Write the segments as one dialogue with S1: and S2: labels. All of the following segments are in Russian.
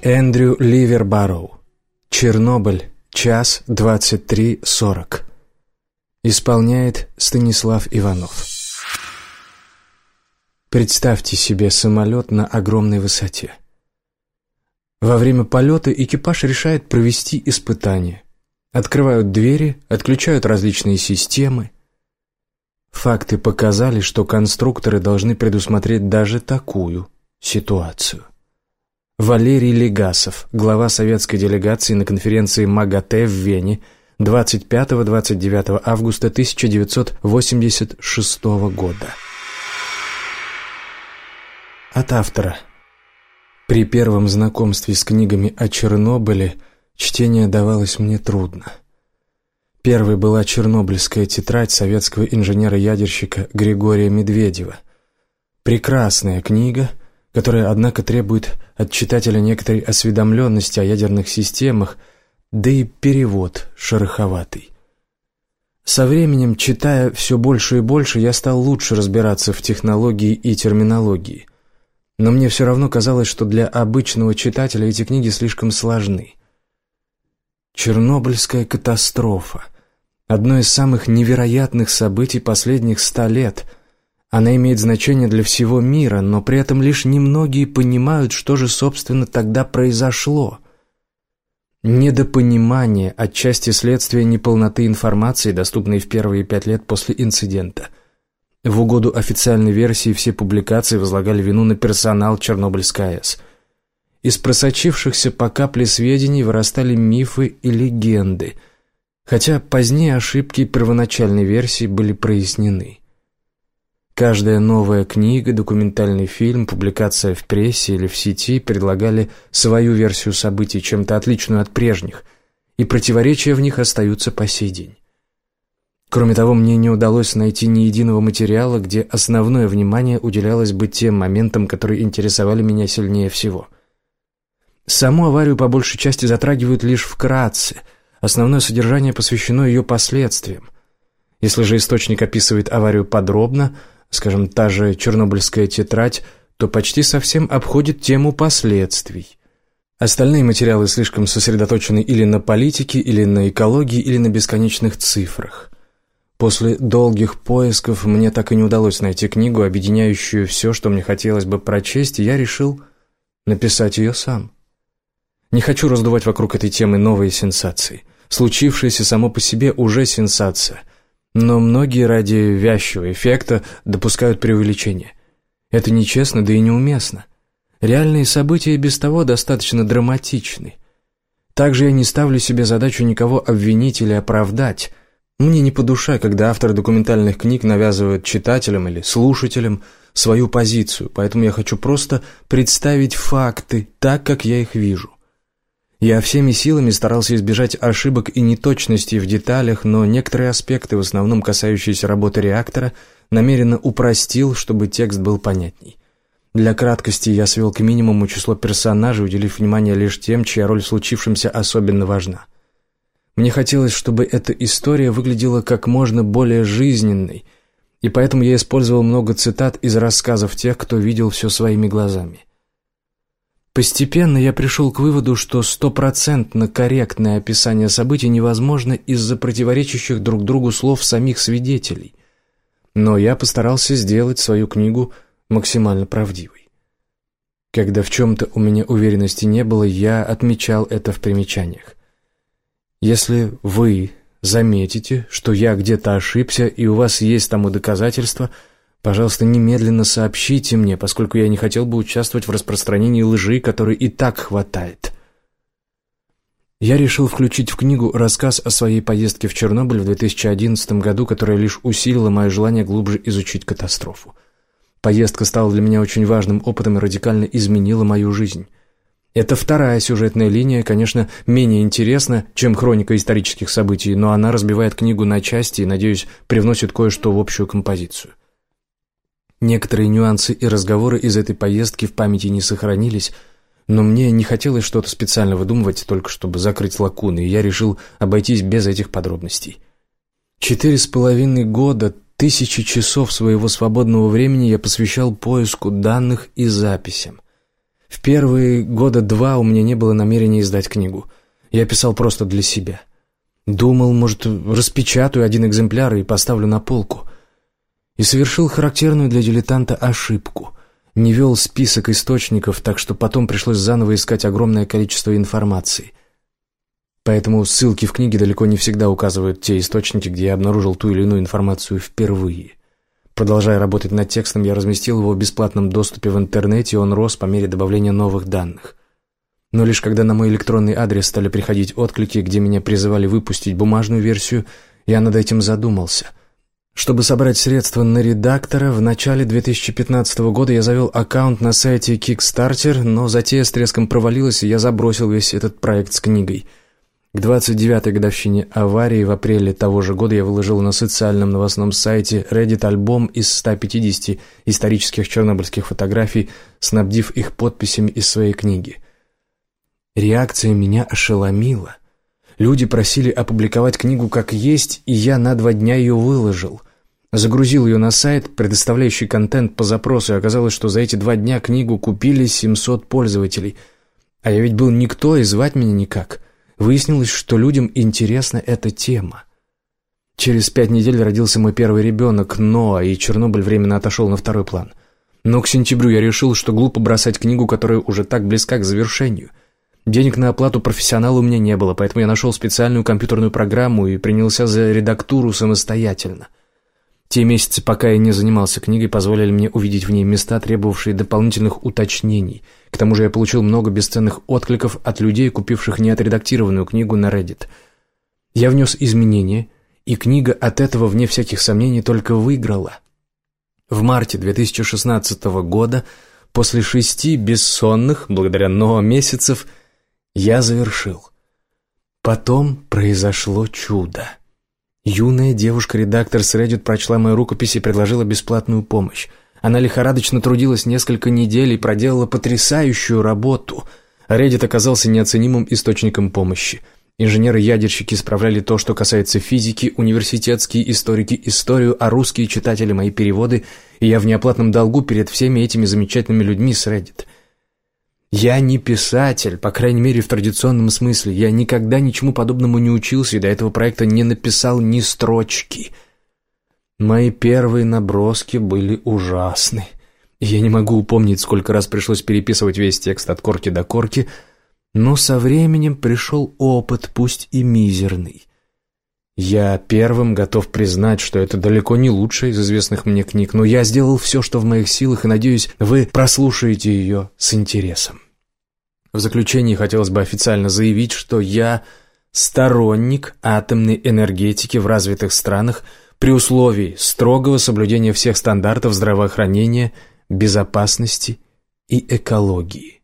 S1: Эндрю Ливербароу. Чернобыль. Час 23:40. Исполняет Станислав Иванов. Представьте себе самолет на огромной высоте. Во время полета экипаж решает провести испытание. Открывают двери, отключают различные системы. Факты показали, что конструкторы должны предусмотреть даже такую ситуацию. Валерий Легасов, глава советской делегации на конференции МАГАТЭ в Вене 25-29 августа 1986 года. От автора. При первом знакомстве с книгами о Чернобыле чтение давалось мне трудно. Первой была «Чернобыльская тетрадь» советского инженера-ядерщика Григория Медведева. Прекрасная книга, которая, однако, требует от читателя некоторой осведомленности о ядерных системах, да и перевод шероховатый. Со временем, читая все больше и больше, я стал лучше разбираться в технологии и терминологии. Но мне все равно казалось, что для обычного читателя эти книги слишком сложны. Чернобыльская катастрофа – одно из самых невероятных событий последних 100 лет. Она имеет значение для всего мира, но при этом лишь немногие понимают, что же, собственно, тогда произошло. Недопонимание, отчасти следствие неполноты информации, доступной в первые 5 лет после инцидента. В угоду официальной версии все публикации возлагали вину на персонал Чернобыльской АЭС. Из просочившихся по капле сведений вырастали мифы и легенды, хотя позднее ошибки первоначальной версии были прояснены. Каждая новая книга, документальный фильм, публикация в прессе или в сети предлагали свою версию событий, чем-то отличную от прежних, и противоречия в них остаются по сей день. Кроме того, мне не удалось найти ни единого материала, где основное внимание уделялось бы тем моментам, которые интересовали меня сильнее всего. Саму аварию по большей части затрагивают лишь вкратце, основное содержание посвящено ее последствиям. Если же источник описывает аварию подробно, скажем, та же «Чернобыльская тетрадь», то почти совсем обходит тему последствий. Остальные материалы слишком сосредоточены или на политике, или на экологии, или на бесконечных цифрах. После долгих поисков мне так и не удалось найти книгу, объединяющую все, что мне хотелось бы прочесть, и я решил написать ее сам. Не хочу раздувать вокруг этой темы новые сенсации. Случившееся само по себе уже сенсация. Но многие ради вязчего эффекта допускают преувеличение. Это нечестно, да и неуместно. Реальные события и без того достаточно драматичны. Также я не ставлю себе задачу никого обвинить или оправдать. Мне не по душе, когда авторы документальных книг навязывают читателям или слушателям свою позицию, поэтому я хочу просто представить факты так, как я их вижу. Я всеми силами старался избежать ошибок и неточностей в деталях, но некоторые аспекты, в основном касающиеся работы реактора, намеренно упростил, чтобы текст был понятней. Для краткости я свел к минимуму число персонажей, уделив внимание лишь тем, чья роль в случившемся особенно важна. Мне хотелось, чтобы эта история выглядела как можно более жизненной, и поэтому я использовал много цитат из рассказов тех, кто видел все своими глазами. Постепенно я пришел к выводу, что 100% корректное описание событий невозможно из-за противоречащих друг другу слов самих свидетелей. Но я постарался сделать свою книгу максимально правдивой. Когда в чем-то у меня уверенности не было, я отмечал это в примечаниях. Если вы заметите, что я где-то ошибся, и у вас есть тому доказательства, пожалуйста, немедленно сообщите мне, поскольку я не хотел бы участвовать в распространении лжи, которой и так хватает. Я решил включить в книгу рассказ о своей поездке в Чернобыль в 2011 году, которая лишь усилила мое желание глубже изучить катастрофу. Поездка стала для меня очень важным опытом и радикально изменила мою жизнь. Это вторая сюжетная линия, конечно, менее интересна, чем хроника исторических событий, но она разбивает книгу на части и, надеюсь, привносит кое-что в общую композицию. Некоторые нюансы и разговоры из этой поездки в памяти не сохранились, но мне не хотелось что-то специально выдумывать, только чтобы закрыть лакуны, и я решил обойтись без этих подробностей. 4,5 года, 1000 часов своего свободного времени я посвящал поиску данных и записям. В первые года 2 у меня не было намерения издать книгу. Я писал просто для себя. Думал, может, распечатаю один экземпляр и поставлю на полку. И совершил характерную для дилетанта ошибку. Не вел список источников, так что потом пришлось заново искать огромное количество информации. Поэтому ссылки в книге далеко не всегда указывают те источники, где я обнаружил ту или иную информацию впервые. Продолжая работать над текстом, я разместил его в бесплатном доступе в интернете, и он рос по мере добавления новых данных. Но лишь когда на мой электронный адрес стали приходить отклики, где меня призывали выпустить бумажную версию, я над этим задумался. Чтобы собрать средства на редактора, в начале 2015 года я завел аккаунт на сайте Kickstarter, но затея с треском провалилась, и я забросил весь этот проект с книгой. К 29-й годовщине аварии в апреле того же года я выложил на социальном новостном сайте Reddit альбом из 150 исторических чернобыльских фотографий, снабдив их подписями из своей книги. Реакция меня ошеломила. Люди просили опубликовать книгу как есть, и я на 2 дня ее выложил. Загрузил ее на сайт, предоставляющий контент по запросу, и оказалось, что за эти 2 дня книгу купили 700 пользователей. А я ведь был никто, и звать меня никак. Выяснилось, что людям интересна эта тема. Через 5 недель родился мой первый ребенок, Ноа, и Чернобыль временно отошел на второй план. Но к сентябрю я решил, что глупо бросать книгу, которая уже так близка к завершению. Денег на оплату профессионала у меня не было, поэтому я нашел специальную компьютерную программу и принялся за редактуру самостоятельно. Те месяцы, пока я не занимался книгой, позволили мне увидеть в ней места, требовавшие дополнительных уточнений. К тому же я получил много бесценных откликов от людей, купивших неотредактированную книгу на Reddit. Я внес изменения, и книга от этого, вне всяких сомнений, только выиграла. В марте 2016 года, после 6 бессонных, благодаря Ноа, месяцев, я завершил. Потом произошло чудо. Юная девушка-редактор с Reddit прочла мою рукопись и предложила бесплатную помощь. Она лихорадочно трудилась несколько недель и проделала потрясающую работу. Reddit оказался неоценимым источником помощи. Инженеры-ядерщики справляли то, что касается физики, университетские историки историю, а русские читатели мои переводы, и я в неоплатном долгу перед всеми этими замечательными людьми с Reddit. Я не писатель, по крайней мере в традиционном смысле. Я никогда ничему подобному не учился и до этого проекта не написал ни строчки. Мои первые наброски были ужасны. Я не могу упомнить, сколько раз пришлось переписывать весь текст от корки до корки, но со временем пришел опыт, пусть и мизерный. Я первым готов признать, что это далеко не лучшая из известных мне книг, но я сделал все, что в моих силах, и надеюсь, вы прослушаете ее с интересом. В заключение хотелось бы официально заявить, что я сторонник атомной энергетики в развитых странах при условии строгого соблюдения всех стандартов здравоохранения, безопасности и экологии.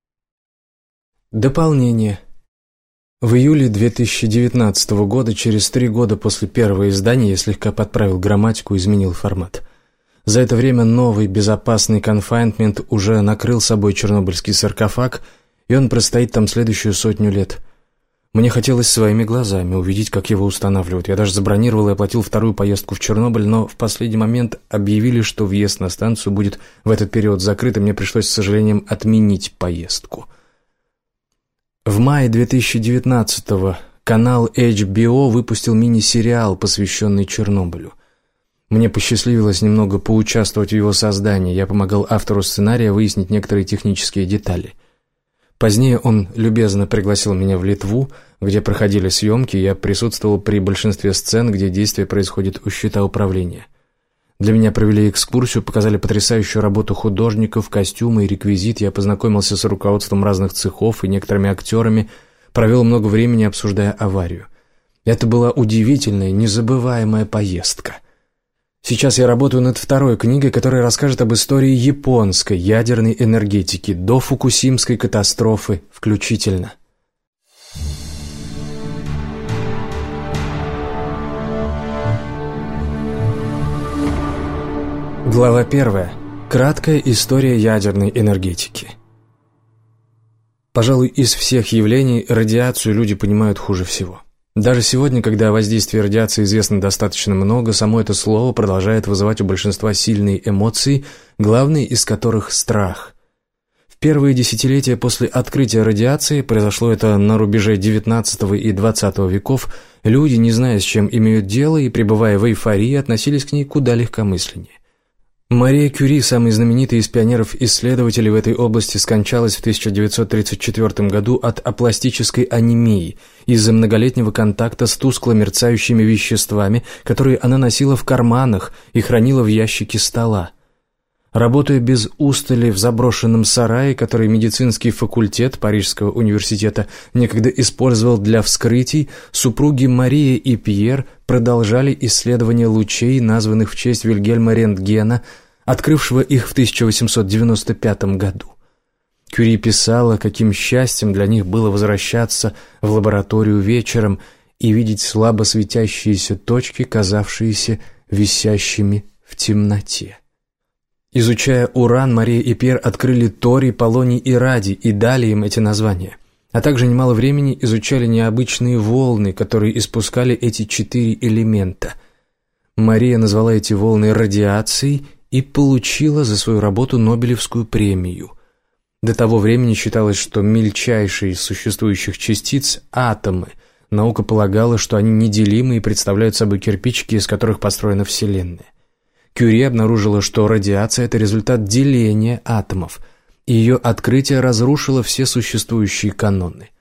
S1: Дополнение. В июле 2019 года, через 3 года после первого издания, я слегка подправил грамматику и изменил формат. За это время новый безопасный конфайнмент уже накрыл собой чернобыльский саркофаг, и он простоит там следующую 100 лет. Мне хотелось своими глазами увидеть, как его устанавливают. Я даже забронировал и оплатил 2-ю поездку в Чернобыль, но в последний момент объявили, что въезд на станцию будет в этот период закрыт, и мне пришлось, с сожалением, отменить поездку. В мае 2019-го канал HBO выпустил мини-сериал, посвященный Чернобылю. Мне посчастливилось немного поучаствовать в его создании. Я помогал автору сценария выяснить некоторые технические детали. Позднее он любезно пригласил меня в Литву, где проходили съемки, и я присутствовал при большинстве сцен, где действие происходит у щита управления. Для меня провели экскурсию, показали потрясающую работу художников, костюмы и реквизит. Я познакомился с руководством разных цехов и некоторыми актерами, провел много времени, обсуждая аварию. Это была удивительная, незабываемая поездка. Сейчас я работаю над 2-й книгой, которая расскажет об истории японской ядерной энергетики до Фукусимской катастрофы включительно. Глава 1. Краткая история ядерной энергетики. Пожалуй, из всех явлений радиацию люди понимают хуже всего. Даже сегодня, когда о воздействии радиации известно достаточно много, само это слово продолжает вызывать у большинства сильные эмоции, главные из которых – страх. В первые десятилетия после открытия радиации, произошло это на рубеже XIX и XX веков, люди, не зная, с чем имеют дело и пребывая в эйфории, относились к ней куда легкомысленнее. Мария Кюри, самый знаменитый из пионеров-исследователей в этой области, скончалась в 1934 году от апластической анемии из-за многолетнего контакта с тускло мерцающими веществами, которые она носила в карманах и хранила в ящике стола. Работая без устали в заброшенном сарае, который медицинский факультет Парижского университета некогда использовал для вскрытий, супруги Мария и Пьер продолжали исследование лучей, названных в честь Вильгельма Рентгена, открывшего их в 1895 году. Кюри писала, каким счастьем для них было возвращаться в лабораторию вечером и видеть слабо светящиеся точки, казавшиеся висящими в темноте. Изучая уран, Мария и Пьер открыли торий, полоний и радий и дали им эти названия, а также немало времени изучали необычные волны, которые испускали эти 4 элемента. Мария назвала эти волны радиацией и получила за свою работу Нобелевскую премию. До того времени считалось, что мельчайшие из существующих частиц – атомы. Наука полагала, что они неделимы и представляют собой кирпичики, из которых построена Вселенная. Кюри обнаружила, что радиация – это результат деления атомов, и ее открытие разрушило все существующие каноны.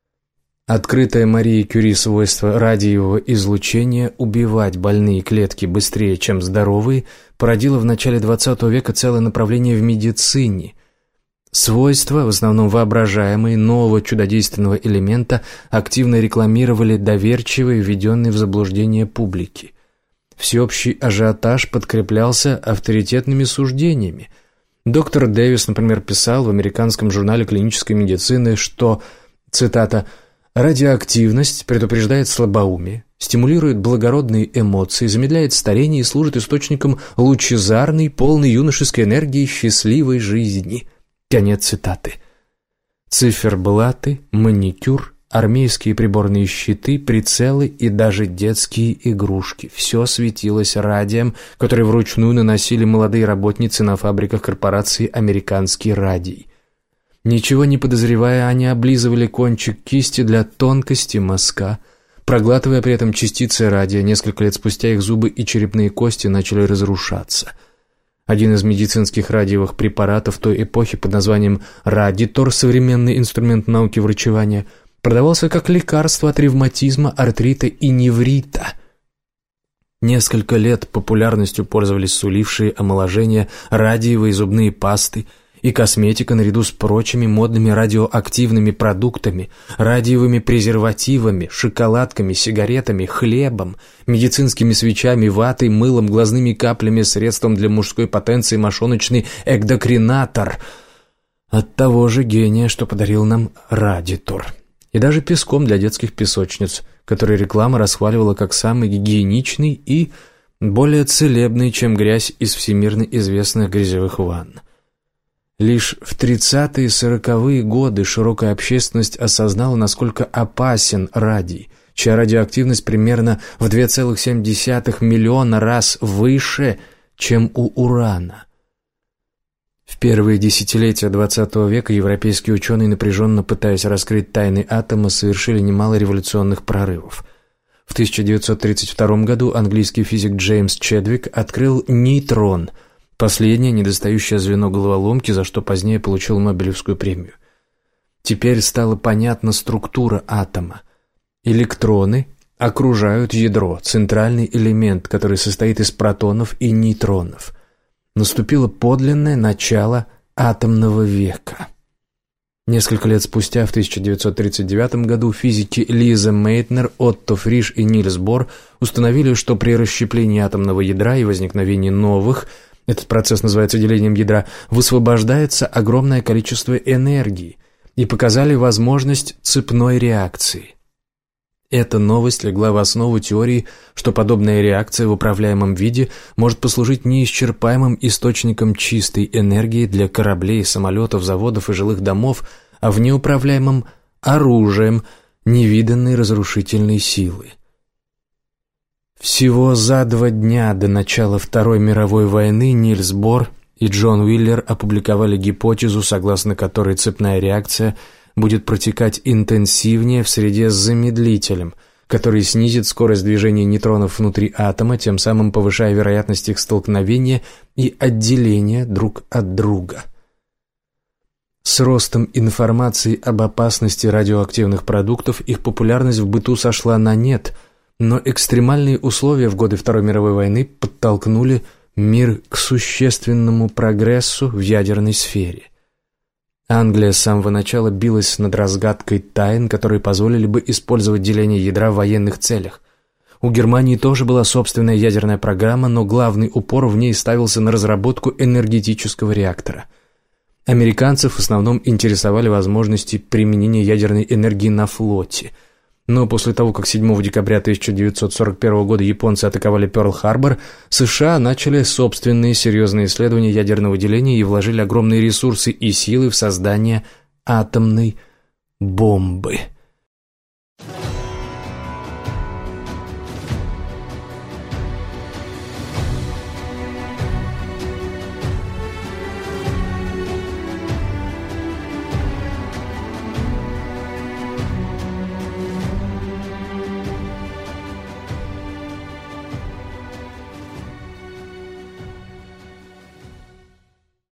S1: Открытое Марией Кюри свойство радиевого излучения убивать больные клетки быстрее, чем здоровые, породило в начале XX века целое направление в медицине. Свойства, в основном воображаемые, нового чудодейственного элемента активно рекламировали доверчивые, введенные в заблуждение публики. Всеобщий ажиотаж подкреплялся авторитетными суждениями. Доктор Дэвис, например, писал в американском журнале клинической медицины, что, цитата, «радиоактивность предупреждает слабоумие, стимулирует благородные эмоции, замедляет старение и служит источником лучезарной, полной юношеской энергии счастливой жизни». Конец цитаты. Циферблаты, маникюр, армейские приборные щиты, прицелы и даже детские игрушки. Все светилось радием, который вручную наносили молодые работницы на фабриках корпорации «Американский радий». Ничего не подозревая, они облизывали кончик кисти для тонкости мазка, проглатывая при этом частицы радия. Несколько лет спустя их зубы и черепные кости начали разрушаться. Один из медицинских радиевых препаратов той эпохи под названием «Радитор», современный инструмент науки врачевания, продавался как лекарство от ревматизма, артрита и неврита. Несколько лет популярностью пользовались сулившие омоложение радиевые зубные пасты и косметика наряду с прочими модными радиоактивными продуктами, радиевыми презервативами, шоколадками, сигаретами, хлебом, медицинскими свечами, ватой, мылом, глазными каплями, средством для мужской потенции, мошоночный экдокринатор от того же гения, что подарил нам радитор. И даже песком для детских песочниц, который реклама расхваливала как самый гигиеничный и более целебный, чем грязь из всемирно известных грязевых ванн. Лишь в 30-е и 40-е годы широкая общественность осознала, насколько опасен радий, чья радиоактивность примерно в 2,7 миллиона раз выше, чем у урана. В первые десятилетия XX века европейские ученые, напряженно пытаясь раскрыть тайны атома, совершили немало революционных прорывов. В 1932 году английский физик Джеймс Чедвик открыл нейтрон, последнее недостающее звено головоломки, за что позднее получил Нобелевскую премию. Теперь стала понятна структура атома. Электроны окружают ядро, центральный элемент, который состоит из протонов и нейтронов. Наступило подлинное начало атомного века. Несколько лет спустя, в 1939 году, физики Лиза Мейтнер, Отто Фриш и Нильс Бор установили, что при расщеплении атомного ядра и возникновении новых, этот процесс называется делением ядра, высвобождается огромное количество энергии, и показали возможность цепной реакции. Эта новость легла в основу теории, что подобная реакция в управляемом виде может послужить неисчерпаемым источником чистой энергии для кораблей, самолетов, заводов и жилых домов, а в неуправляемом – оружием невиданной разрушительной силы. Всего за 2 дня до начала Второй мировой войны Нильс Бор и Джон Уиллер опубликовали гипотезу, согласно которой цепная реакция будет протекать интенсивнее в среде с замедлителем, который снизит скорость движения нейтронов внутри атома, тем самым повышая вероятность их столкновения и отделения друг от друга. С ростом информации об опасности радиоактивных продуктов их популярность в быту сошла на нет, но экстремальные условия в годы Второй мировой войны подтолкнули мир к существенному прогрессу в ядерной сфере. Англия с самого начала билась над разгадкой тайн, которые позволили бы использовать деление ядра в военных целях. У Германии тоже была собственная ядерная программа, но главный упор в ней ставился на разработку энергетического реактора. Американцев в основном интересовали возможности применения ядерной энергии на флоте. Но после того, как 7 декабря 1941 года японцы атаковали Пёрл-Харбор, США начали собственные серьезные исследования ядерного деления и вложили огромные ресурсы и силы в создание атомной бомбы –